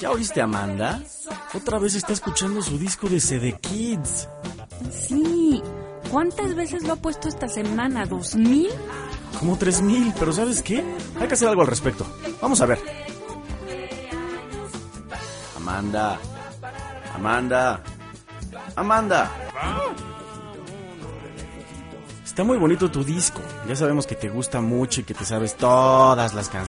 ¿Ya oíste a Amanda? Otra vez está escuchando su disco de CD Kids. Sí. ¿Cuántas veces lo ha puesto esta semana? ¿2000? Como 3000, pero ¿sabes qué? Hay que hacer algo al respecto. Vamos a ver. Amanda. Está muy bonito tu disco. Ya sabemos que te gusta mucho y que te sabes todas las canciones.